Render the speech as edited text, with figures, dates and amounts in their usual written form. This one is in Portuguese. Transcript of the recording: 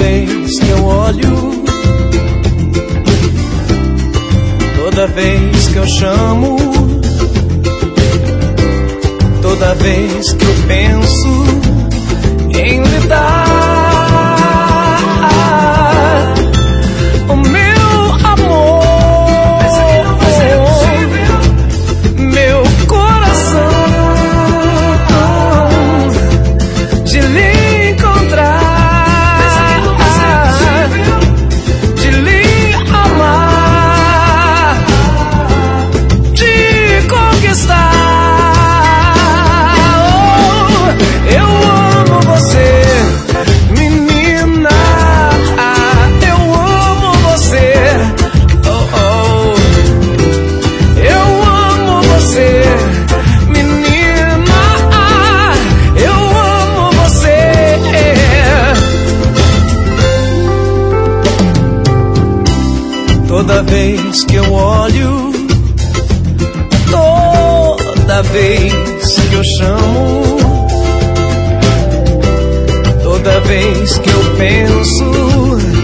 vez que eu olho, toda vez que eu chamo, toda vez que eu penso em lhe dar o meu amor, meu coração, de lhe encontrar, de lhe amar, de conquistar. Eu amo você, menina, eu amo você, oh, oh. Eu amo você, menina, eu amo você. Toda vez que eu olho, toda vez que eu chamo, toda vez que eu penso